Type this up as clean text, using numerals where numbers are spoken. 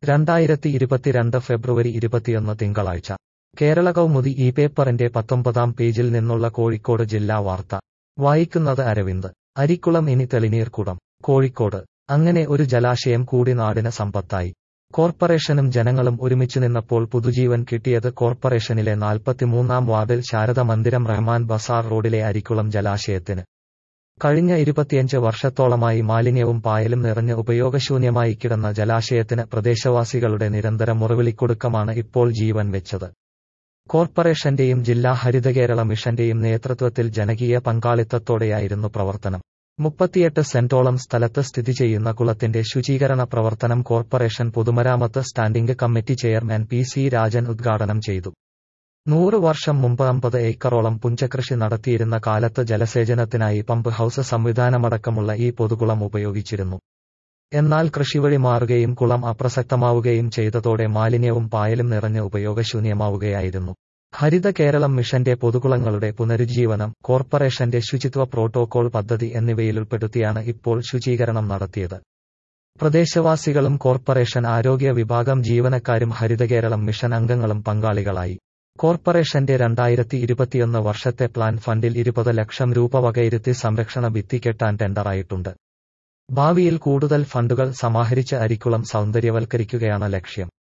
2022 ഫെബ്രുവരി 21 തിങ്കളാഴ്ച കേരള കൗമുദി ഈ പേപ്പറിന്റെ 19-ാം പേജിൽ നിന്നുള്ള കോഴിക്കോട് ജില്ലാ വാർത്ത വായിക്കുന്നത് അരവിന്ദ്. അരിക്കുളം ഇനി തെളിനീർക്കുടം. കോഴിക്കോട് അങ്ങനെ ഒരു ജലാശയം കൂടി നാടിന് സമ്പത്തായി. കോർപ്പറേഷനും ജനങ്ങളും ഒരുമിച്ചു നിന്നപ്പോൾ പുതുജീവൻ കിട്ടിയത് കോർപ്പറേഷനിലെ 43-ാം വാർഡിൽ ശാരദ മന്ദിരം റഹ്മാൻ ബസാർ റോഡിലെ അരിക്കുളം ജലാശയത്തിന്. കഴിഞ്ഞ 25 വർഷത്തോളമായി മാലിന്യവും പായലും നിറഞ്ഞ് ഉപയോഗശൂന്യമായി കിടന്ന ജലാശയത്തിന് പ്രദേശവാസികളുടെ നിരന്തര മുറവിളിക്കൊടുക്കമാണ് ഇപ്പോൾ ജീവൻ വെച്ചത്. കോർപ്പറേഷന്റെയും ജില്ലാ ഹരിതകേരള മിഷന്റെയും നേതൃത്വത്തിൽ ജനകീയ പങ്കാളിത്തത്തോടെയായിരുന്നു പ്രവർത്തനം. 38 സെന്റോളം സ്ഥലത്ത് സ്ഥിതി ചെയ്യുന്ന കുളത്തിന്റെ ശുചീകരണ പ്രവർത്തനം കോർപ്പറേഷൻ പൊതുമരാമത്ത് standing committee chairman P C. Rajan ഉദ്ഘാടനം ചെയ്തു. 100 വർഷം മുമ്പ് 50 ഏക്കറോളം പുഞ്ചകൃഷി നടത്തിയിരുന്ന കാലത്ത് ജലസേചനത്തിനായി പമ്പ് ഹൌസ് സംവിധാനമടക്കമുള്ള ഈ പൊതുകുളം ഉപയോഗിച്ചിരുന്നു. എന്നാൽ കൃഷിവഴി മാറുകയും കുളം അപ്രസക്തമാവുകയും ചെയ്തതോടെ മാലിന്യവും പായലും നിറഞ്ഞ് ഉപയോഗശൂന്യമാവുകയായിരുന്നു. ഹരിത കേരളം മിഷന്റെ പൊതുകുളങ്ങളുടെ പുനരുജ്ജീവനം, കോർപ്പറേഷന്റെ ശുചിത്വ പ്രോട്ടോകോൾ പദ്ധതി എന്നിവയിലുൾപ്പെടുത്തിയാണ് ഇപ്പോൾ ശുചീകരണം നടത്തിയത്. പ്രദേശവാസികളും കോർപ്പറേഷൻ ആരോഗ്യ വിഭാഗം ജീവനക്കാരും ഹരിതകേരളം മിഷൻ അംഗങ്ങളും പങ്കാളികളായി. കോർപ്പറേഷന്റെ 2021 വർഷത്തെ പ്ലാൻ ഫണ്ടിൽ 20 ലക്ഷം രൂപ വകയിരുത്തി സംരക്ഷണ ഭിത്തി കെട്ടാൻ ടെൻഡറായിട്ടുണ്ട്. ഭാവിയിൽ കൂടുതൽ ഫണ്ടുകൾ സമാഹരിച്ച് അരിക്കുളം സൗന്ദര്യവൽക്കരിക്കുകയാണ് ലക്ഷ്യം.